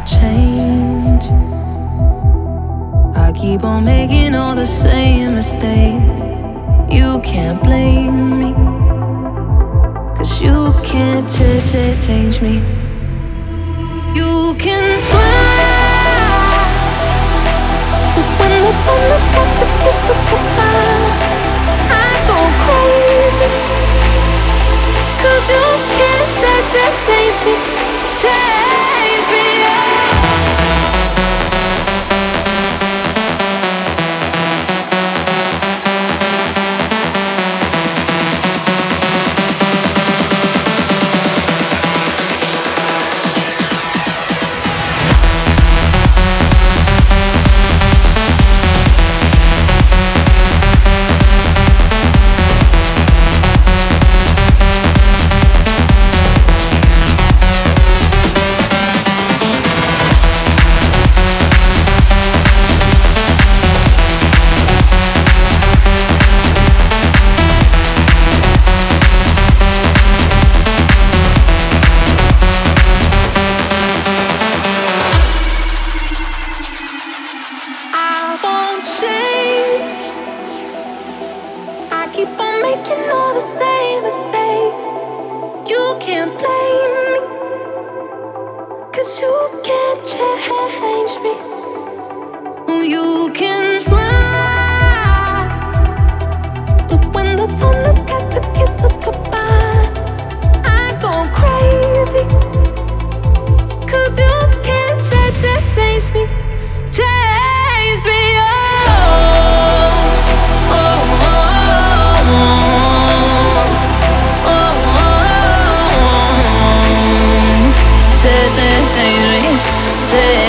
change. I keep on making all the same mistakes. You can't blame me, 'cause you can't change me. You can try, but when the sun has got to kiss us goodbye, I go crazy, 'cause you can't change me. Change me, keep on making all the same mistakes. You can't blame me, 'cause you can't change me. You can try, but when the sun has got to kiss us goodbye, I go crazy, 'cause you can't change me. Change me, change me, change